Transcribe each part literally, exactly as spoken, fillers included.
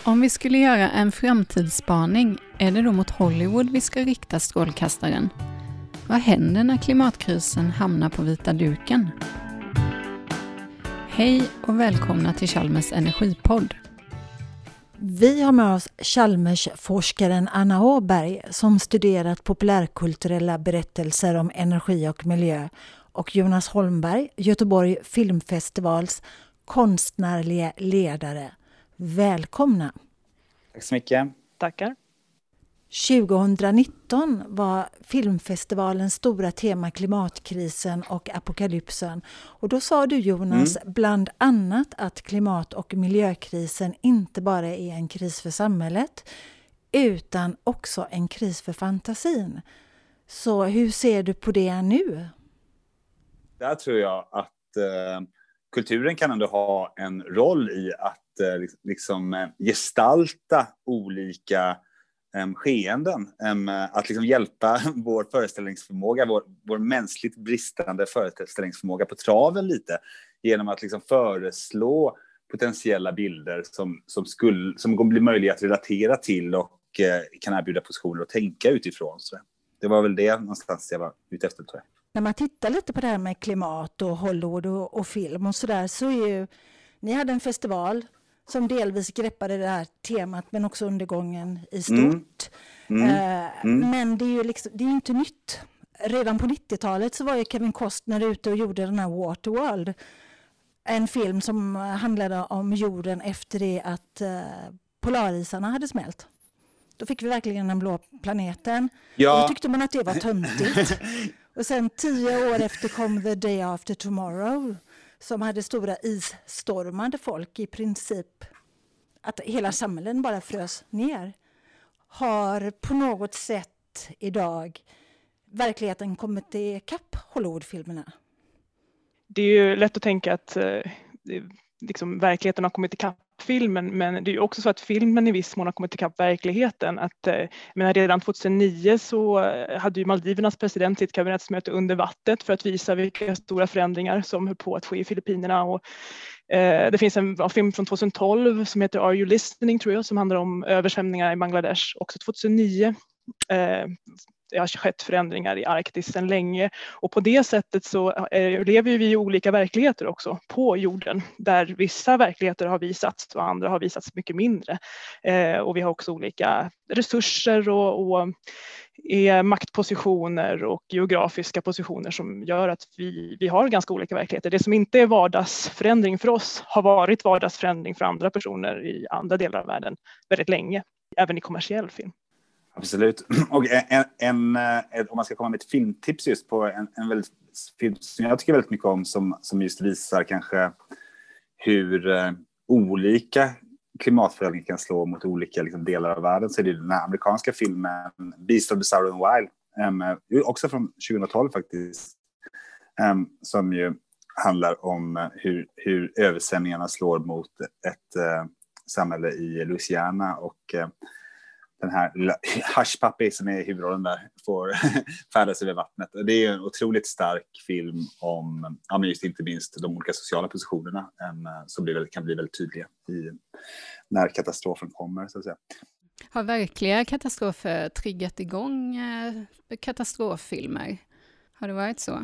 Om vi skulle göra en framtidsspaning, är det då mot Hollywood vi ska rikta strålkastaren? Vad händer när klimatkrisen hamnar på vita duken? Hej och välkomna till Chalmers energipodd. Vi har med oss Chalmers-forskaren Anna Åberg som studerat populärkulturella berättelser om energi och miljö, och Jonas Holmberg, Göteborg Filmfestivals konstnärliga ledare. Välkomna! Tack så mycket. Tackar. tjugonitton var filmfestivalens stora tema klimatkrisen och apokalypsen. Och då sa du, Jonas, mm. bland annat att klimat- och miljökrisen inte bara är en kris för samhället utan också en kris för fantasin. Så hur ser du på det nu? Där tror jag att eh, kulturen kan ändå ha en roll i att eh, liksom eh, gestalta olika Um, skeenden, um, att liksom hjälpa vår föreställningsförmåga, vår, vår mänskligt bristande föreställningsförmåga på traven lite, genom att liksom föreslå potentiella bilder som, som, skulle, som kommer bli möjliga att relatera till och uh, kan erbjuda positioner att tänka utifrån. Så det var väl det någonstans jag var ute efter, tror jag. När man tittar lite på det här med klimat och Hollywood och, och film och sådär, så är ju, ni hade en festival som delvis greppade det här temat, men också undergången i stort. Mm. Mm. Uh, mm. Men det är ju liksom, det är inte nytt. Redan på nittiotalet så var ju Kevin Costner ute och gjorde den här Waterworld. En film som handlade om jorden efter det att uh, polarisarna hade smält. Då fick vi verkligen den blå planeten. Ja. Och då tyckte man att det var töntigt. Och sen tio år efter kom The Day After Tomorrow, som hade stora isstormade folk, i princip att hela samhällen bara frös ner. Har på något sätt idag verkligheten kommit i kapp Hollywoodfilmerna? Det är ju lätt att tänka att eh, liksom, verkligheten har kommit i kapp filmen, men det är ju också så att filmen i viss mån har kommit ikapp verkligheten. Att, eh, menar, redan tjugohundranio så hade ju Maldivernas president sitt kabinettsmöte under vattnet för att visa vilka stora förändringar som höll på att ske i Filippinerna. Och, eh, det finns en, en film från tjugotolv som heter Are You Listening, tror jag, som handlar om översvämningar i Bangladesh, också tjugohundranio. Eh, Det har skett förändringar i Arktis sedan länge, och på det sättet så eh, lever vi i olika verkligheter också på jorden, där vissa verkligheter har visats och andra har visats mycket mindre. Eh, och vi har också olika resurser och, och eh, maktpositioner och geografiska positioner som gör att vi, vi har ganska olika verkligheter. Det som inte är vardagsförändring för oss har varit vardagsförändring för andra personer i andra delar av världen väldigt länge, även i kommersiell film. Absolut. Och en, en, en, om man ska komma med ett filmtips just på en, en väldigt, film som jag tycker väldigt mycket om, som, som just visar kanske hur uh, olika klimatförändringar kan slå mot olika liksom, delar av världen, så är det den här amerikanska filmen Beast of the Southern Wild, um, också från tjugotolv faktiskt, um, som ju handlar om hur, hur översvämningarna slår mot ett uh, samhälle i Louisiana, och uh, den här lilla Hush Puppy som är i huvudrollen där får färdas över vattnet. Det är en otroligt stark film om, ja, men just inte minst de olika sociala positionerna som blir, kan bli väldigt tydliga i, när katastrofen kommer, så att säga. Har verkliga katastrofer triggat igång eh, katastroffilmer? Har det varit så?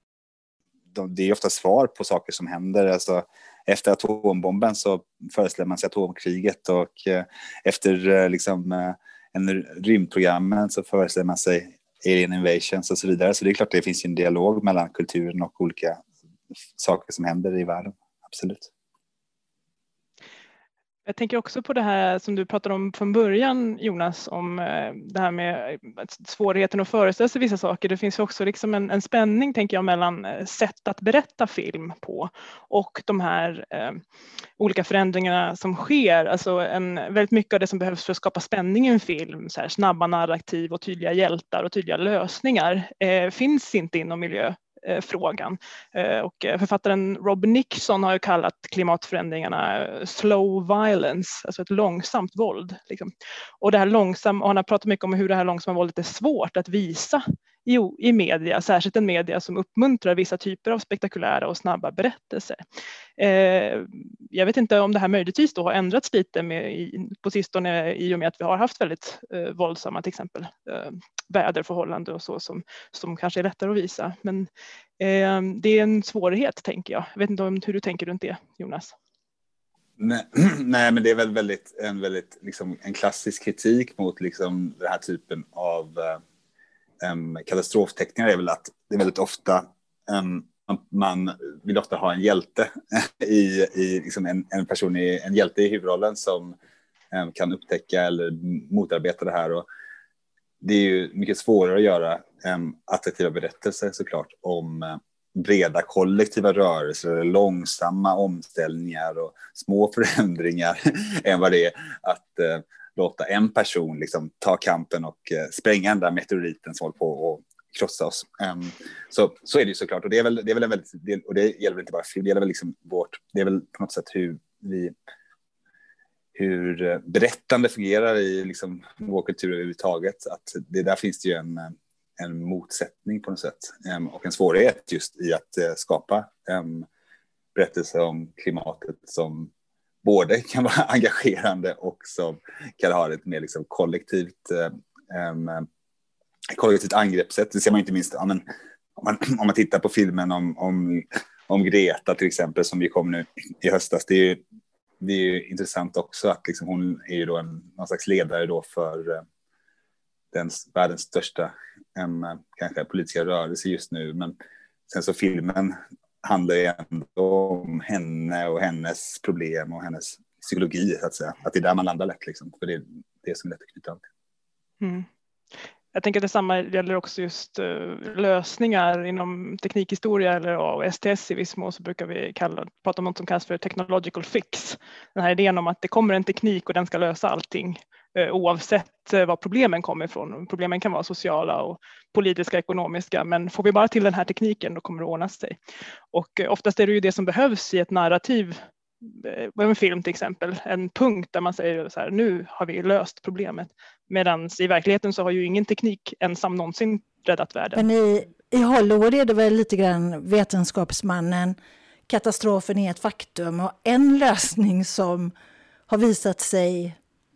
De, det är ofta svar på saker som händer. Alltså, efter atombomben så föreställer man sig atomkriget, och eh, efter eh, liksom, eh, en rymdprogrammen så föreställer man sig alien invasions och så vidare. Så det är klart att det finns en dialog mellan kulturen och olika saker som händer i världen. Absolut. Jag tänker också på det här som du pratade om från början, Jonas, om det här med svårigheten att föreställa sig vissa saker. Det finns också liksom en, en spänning, tänker jag, mellan sätt att berätta film på och de här eh, olika förändringarna som sker. Alltså en, väldigt mycket av det som behövs för att skapa spänning i en film, så här snabba narrativ och tydliga hjältar och tydliga lösningar, eh, finns inte inom miljö. Frågan. Och författaren Rob Nixon har ju kallat klimatförändringarna slow violence, alltså ett långsamt våld. Liksom. Och det här långsamma, och han har pratat mycket om hur det här långsamma våldet är svårt att visa i, i media, särskilt en media som uppmuntrar vissa typer av spektakulära och snabba berättelser. Eh, jag vet inte om det här möjligtvis då har ändrats lite med, i, på sistone i och med att vi har haft väldigt eh, våldsamma till exempel eh, väderförhållanden och så som, som kanske är lättare att visa. Men eh, det är en svårighet tänker jag. Jag vet inte om, hur du tänker runt det, Jonas? Nej, nej, men det är väl väldigt, en väldigt liksom, en klassisk kritik mot liksom, den här typen av um, katastrofteckningar är väl att det är väldigt ofta um, man vill ofta ha en hjälte i, i liksom en, en person i en hjälte i huvudrollen som um, kan upptäcka eller motarbeta det här. Och det är ju mycket svårare att göra um, attraktiva berättelser såklart om um, breda kollektiva rörelser eller långsamma omställningar och små förändringar än vad det är att eh, låta en person liksom ta kampen och eh, spränga den där meteoriten som håller på att krossa oss. Um, så, så är det ju såklart, och det är väl, det är väl en väldigt, det, och det gäller väl inte bara film, det gäller väl liksom vårt, det är väl på något sätt hur vi hur berättande fungerar i liksom vår kultur överhuvudtaget, att det där finns det ju en en motsättning på något sätt um, och en svårighet just i att uh, skapa um, berättelser om klimatet som både kan vara engagerande och som kan ha ett mer liksom, kollektivt, uh, um, kollektivt angreppssätt. Det ser man inte minst ja, men, om, man, om man tittar på filmen om, om, om Greta till exempel som vi kom nu i höstas. Det är ju, det är ju intressant också att liksom, hon är ju då en någon slags ledare då för uh, den världens största um, kanske politiska rörelse just nu, men sen så filmen handlar ju ändå om henne och hennes problem och hennes psykologi så att säga, att det är där man landar lätt liksom, för det är det som är lätt att knyta an till. Mm. Jag tänker att detsamma gäller också just uh, lösningar inom teknikhistoria eller ja, S T S i viss mån, så brukar vi kalla, prata om något som kallas för technological fix. Den här idén om att det kommer en teknik och den ska lösa allting uh, oavsett uh, var problemen kommer ifrån. Problemen kan vara sociala och politiska, ekonomiska, men får vi bara till den här tekniken då kommer det ordna sig. Och uh, oftast är det ju det som behövs i ett narrativ, en film till exempel, en punkt där man säger så här, nu har vi löst problemet. Medan i verkligheten så har ju ingen teknik ensam någonsin räddat världen. Men i, i Hollywood är det väl lite grann vetenskapsmannen, katastrofen är ett faktum, och en lösning som har visat sig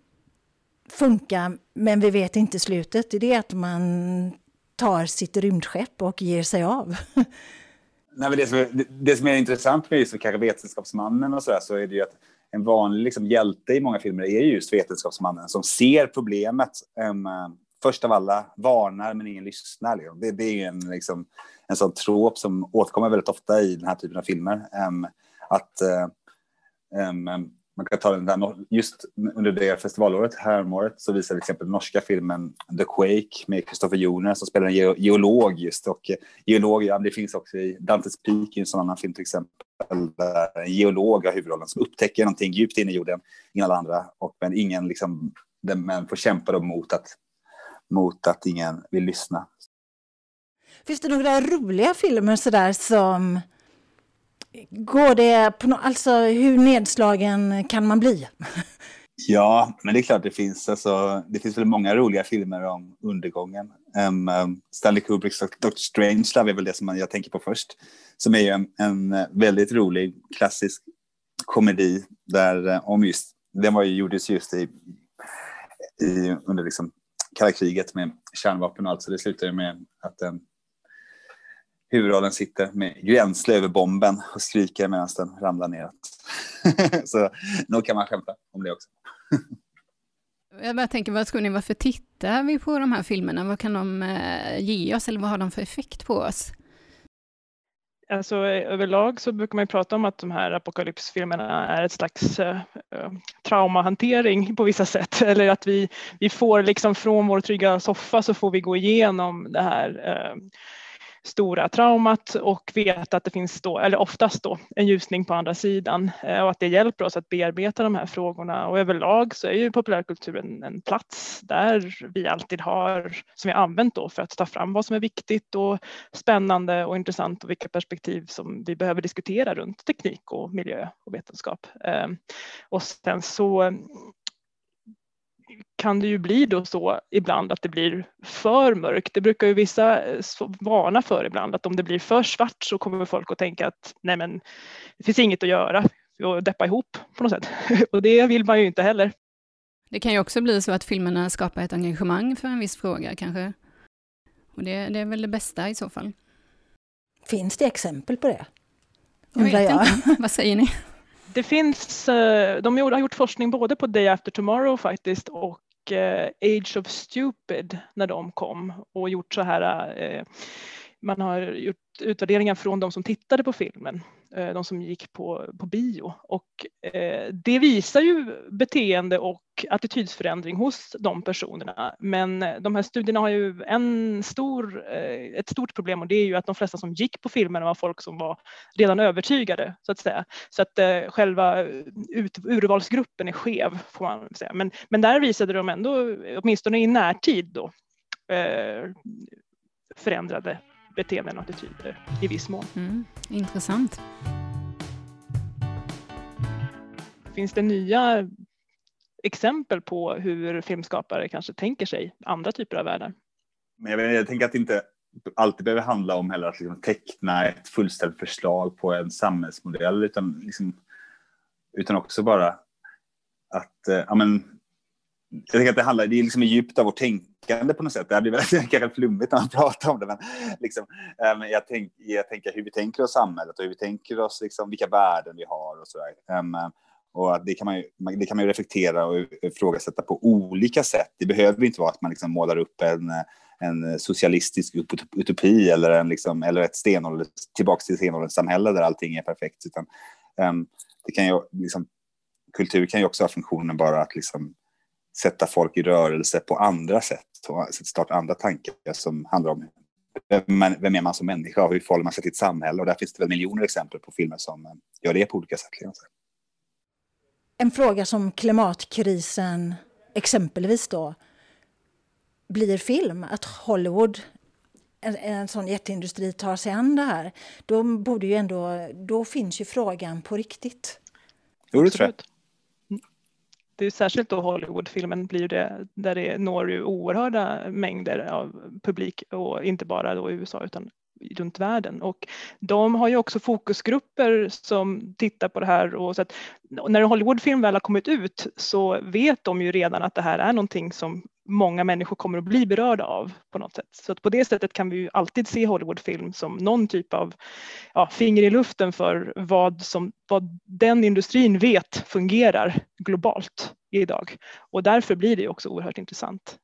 funka men vi vet inte slutet, det är att man tar sitt rymdskepp och ger sig av. Nej, men det, som är, det, det som är intressant med just kanske vetenskapsmannen och så där, så är det ju att en vanlig liksom, hjälte i många filmer är just vetenskapsmannen som ser problemet. Um, först av alla varnar men ingen lyssnar. Liksom. Det, det är ju en, liksom, en sån trop som återkommer väldigt ofta i den här typen av filmer. Um, att uh, um, man kan ta den där, just under det festivalåret, häromåret, så visar till exempel den norska filmen The Quake med Kristoffer Joner som spelar en ge- geolog just. Och eh, geolog, ja, det finns också i Dantes Peak i en sån annan film till exempel, där en geolog har huvudrollen som upptäcker någonting djupt inne i jorden, inga alla andra, och men ingen liksom, men får kämpa då mot att, mot att ingen vill lyssna. Finns det några roliga filmer sådär som går det på no- alltså hur nedslagen kan man bli? Ja, men det är klart det finns alltså, det finns väl många roliga filmer om undergången. Um, um, Stanley Kubricks Doctor Strangelove är väl det som man, jag tänker på först, som är ju en, en väldigt rolig klassisk komedi där uh, om just, den var ju gjordes just i, i under liksom kalla kriget med kärnvapen och allt, så det slutar ju med att um, huvudrollen sitter med gränsle över bomben och skriker medan den ramlar ner. Så nog kan man skämta om det också. Jag bara tänker, vad tror ni, varför tittar vi på de här filmerna? Vad kan de eh, ge oss eller vad har de för effekt på oss? Alltså överlag så brukar man ju prata om att de här apokalypsfilmerna är ett slags uh, traumahantering på vissa sätt. Eller att vi, vi får liksom från vår trygga soffa så får vi gå igenom det här uh, stora traumat och veta att det finns då, eller oftast då, en ljusning på andra sidan och att det hjälper oss att bearbeta de här frågorna. Och överlag så är ju populärkulturen en plats där vi alltid har, som vi använt då för att ta fram vad som är viktigt och spännande och intressant och vilka perspektiv som vi behöver diskutera runt teknik och miljö och vetenskap. Och sen så kan det ju bli då så ibland att det blir för mörkt. Det brukar ju vissa varna för ibland, att om det blir för svart så kommer folk att tänka att nej, men det finns inget att göra och deppa ihop på något sätt. Och det vill man ju inte heller. Det kan ju också bli så att filmerna skapar ett engagemang för en viss fråga kanske. Och det, det är väl det bästa i så fall. Finns det exempel på det? Jag vet jag. inte. Vad säger ni? Det finns, de har gjort forskning både på Day After Tomorrow faktiskt och Age of Stupid när de kom och gjort så här, man har gjort utvärderingar från de som tittade på filmen, de som gick på, på bio, och det visar ju beteende och attitydsförändring hos de personerna. Men de här studierna har ju en stor, ett stort problem, och det är ju att de flesta som gick på filmen var folk som var redan övertygade, så att säga. Så att själva ut, urvalsgruppen är skev, får man säga. Men, men där visade de ändå, åtminstone i närtid då, förändrade beteenden och attityder i viss mån. Mm, intressant. Finns det nya exempel på hur filmskapare kanske tänker sig andra typer av världar? Men jag, vet, jag tänker att det inte alltid behöver handla om heller att liksom teckna ett fullständigt förslag på en samhällsmodell, utan, liksom, utan också bara att eh, ja, men, jag tänker att det handlar, det är liksom i djupt av vårt tänkande på något sätt. Det här blir väldigt kanske flummigt när man pratar om det, men liksom, um, jag, tänk, jag tänker hur vi tänker oss samhället och hur vi tänker oss liksom, vilka värden vi har och sådär. Um, och det kan, man ju, det kan man ju reflektera och ifrågasätta på olika sätt. Det behöver inte vara att man liksom målar upp en, en socialistisk utopi eller, en, liksom, eller ett stenålder, tillbaka till stenålderssamhälle där allting är perfekt. Utan, um, det kan ju, liksom, kultur kan ju också ha funktionen bara att liksom, sätta folk i rörelse på andra sätt och starta andra tankar som handlar om vem, vem är man som människa och hur förhåller man sig till ett samhälle. Och där finns det väl miljoner exempel på filmer som gör det på olika sätt. En fråga som klimatkrisen exempelvis då blir film, att Hollywood, en, en sån jätteindustri, tar sig an det här. Då borde ju ändå, då finns ju frågan på riktigt. Jo, det tror jag. Det är särskilt då Hollywoodfilmen blir det, där det når ju oerhörda mängder av publik, och inte bara då i U S A utan runt världen. Och de har ju också fokusgrupper som tittar på det här, och så att när en Hollywoodfilm väl har kommit ut så vet de ju redan att det här är någonting som många människor kommer att bli berörda av på något sätt. Så att på det sättet kan vi ju alltid se Hollywoodfilm som någon typ av ja, finger i luften för vad, som, vad den industrin vet fungerar globalt idag. Och därför blir det också oerhört intressant.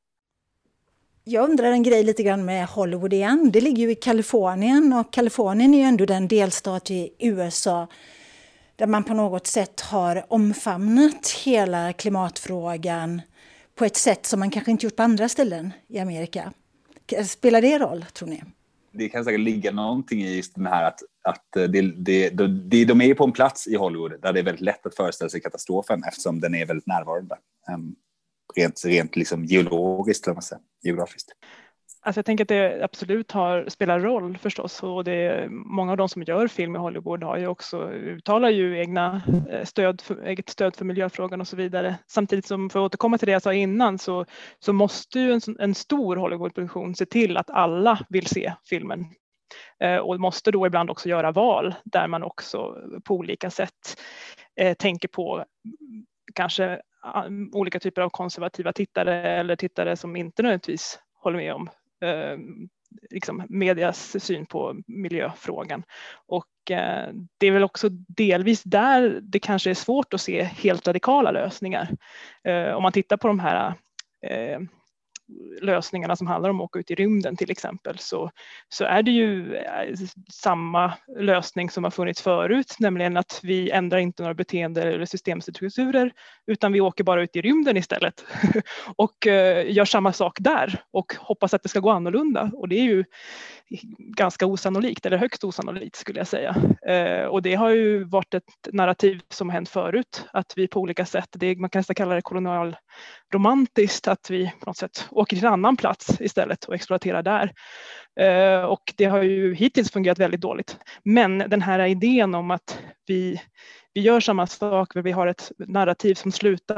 Jag undrar en grej lite grann med Hollywood igen. Det ligger ju i Kalifornien, och Kalifornien är ju ändå den delstat i U S A där man på något sätt har omfamnat hela klimatfrågan på ett sätt som man kanske inte gjort på andra ställen i Amerika. Spelar det roll, tror ni? Det kan säkert ligga någonting i just den här att, att det, det, det, de är ju på en plats i Hollywood där det är väldigt lätt att föreställa sig katastrofen eftersom den är väldigt närvarande. Um, rent rent liksom geologiskt, eller man säger, geografiskt. Alltså jag tänker att det absolut har, spelar roll förstås, och det är, många av de som gör film i Hollywood har ju också, uttalar ju egna stöd för, eget stöd för miljöfrågan och så vidare. Samtidigt som, för att återkomma till det jag sa innan, så, så måste ju en, en stor Hollywoodproduktion se till att alla vill se filmen. Eh, och måste då ibland också göra val där man också på olika sätt eh, tänker på kanske olika typer av konservativa tittare eller tittare som inte nödvändigtvis håller med om eh, liksom medias syn på miljöfrågan. Och eh, det är väl också delvis där det kanske är svårt att se helt radikala lösningar. Eh, om man tittar på de här eh, lösningarna som handlar om att åka ut i rymden till exempel, så, så är det ju samma lösning som har funnits förut, nämligen att vi ändrar inte några beteenden eller systemstrukturer, utan vi åker bara ut i rymden istället och uh, gör samma sak där och hoppas att det ska gå annorlunda, och det är ju ganska osannolikt, eller högst osannolikt skulle jag säga. Uh, och det har ju varit ett narrativ som har hänt förut, att vi på olika sätt, det, man kan nästan kalla det kolonialromantiskt, att vi på något sätt åker till en annan plats istället och exploaterar där. Uh, och det har ju hittills fungerat väldigt dåligt. Men den här idén om att vi, vi gör samma sak, men vi har ett narrativ som slutar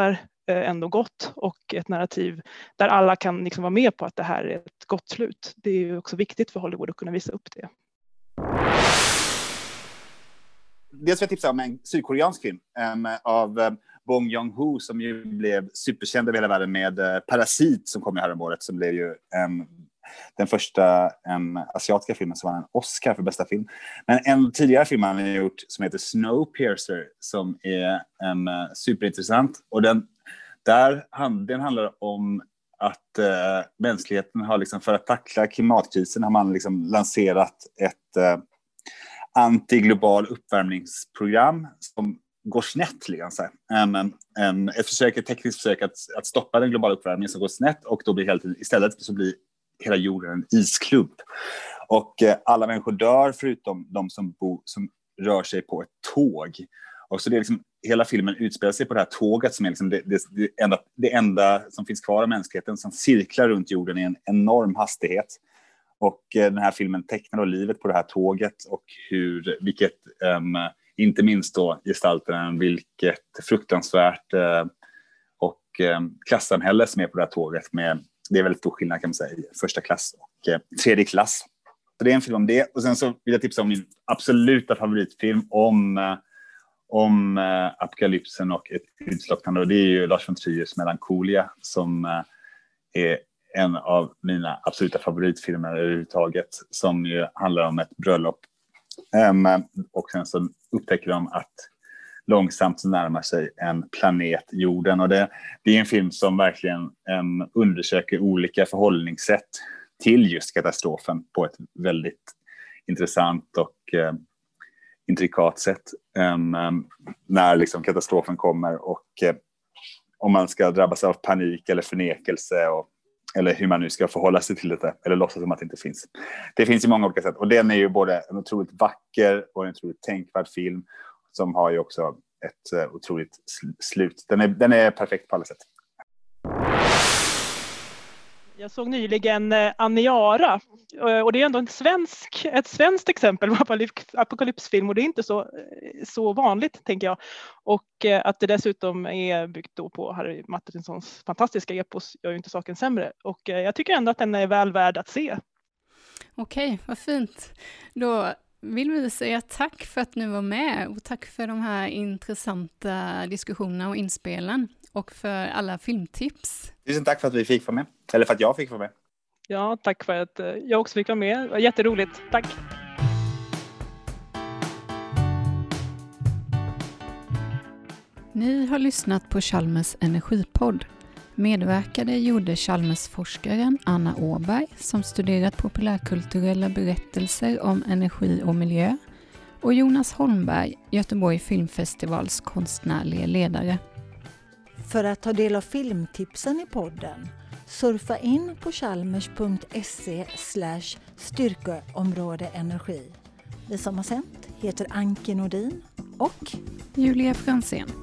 ändå gott och ett narrativ där alla kan liksom vara med på att det här är ett gott slut. Det är ju också viktigt för Hollywood att kunna visa upp det. Dels vill jag tipsa om en sydkoreansk film um, av um, Bong Joon-ho som ju blev superkänd över hela världen med uh, Parasit som kom i häromåret, som blev ju um, den första um, asiatiska filmen som var en Oscar för bästa film. Men en tidigare film han har gjort som heter Snowpiercer som är um, superintressant, och den, där hand, den handlar om att uh, mänskligheten har liksom, för att tackla klimatkrisen har man liksom lanserat ett uh, antiglobal uppvärmningsprogram som går snett. Liksom. En, en, ett, försök, ett tekniskt försök att, att stoppa den globala uppvärmningen som går snett, och då blir helt, istället så blir hela jorden en isklump. Och eh, alla människor dör förutom de som, bo, som rör sig på ett tåg. Och så det är liksom, hela filmen utspelar sig på det här tåget som är liksom det, det, det, enda, det enda som finns kvar av mänskligheten, som cirklar runt jorden i en enorm hastighet. Och den här filmen tecknar då livet på det här tåget och hur, vilket, um, inte minst då gestaltar vilket fruktansvärt uh, och um, klassamhälle som är på det här tåget. Med, det är väldigt stor skillnad kan man säga i första klass och uh, tredje klass. Så det är en film om det. Och sen så vill jag tipsa om min absoluta favoritfilm om, uh, om uh, apokalypsen och ett utslocknande. Och det är ju Lars von Triers Melancholia som uh, är en av mina absoluta favoritfilmer överhuvudtaget, som ju handlar om ett bröllop. Um, och sen så upptäcker de att långsamt så närmar sig en planet jorden. Och det, det är en film som verkligen um, undersöker olika förhållningssätt till just katastrofen på ett väldigt intressant och uh, intrikat sätt. Um, um, när liksom katastrofen kommer och uh, om man ska drabbas av panik eller förnekelse och eller hur man nu ska förhålla sig till det, eller låtsas som att det inte finns. Det finns i många olika sätt. Och den är ju både en otroligt vacker och en otroligt tänkvärd film som har ju också ett uh, otroligt sl- slut. Den är, den är perfekt på alla sätt. Jag såg nyligen eh, Aniara, och det är ändå en svensk, ett svenskt exempel på apokalypsfilm, och det är inte så, så vanligt, tänker jag. Och eh, att det dessutom är byggt då på Harry Martinsons fantastiska epos gör ju inte saken sämre. Och eh, jag tycker ändå att den är väl värd att se. Okej, vad fint. Då vill vi säga tack för att ni var med, och tack för de här intressanta diskussionerna och inspelen, och för alla filmtips. Tusen tack för att vi fick vara med, eller för att jag fick vara med. Ja, tack för att jag också fick vara med. Det var jätteroligt. Tack. Ni har lyssnat på Chalmers energipodd. Medverkade gjorde Chalmers-forskaren Anna Åberg som studerat populärkulturella berättelser om energi och miljö, och Jonas Holmberg, Göteborg Filmfestivals konstnärliga ledare. För att ta del av filmtipsen i podden, surfa in på chalmers.se slash styrkeområde energi. Vi som har sänt heter Anke Nordin och Julia Fransén.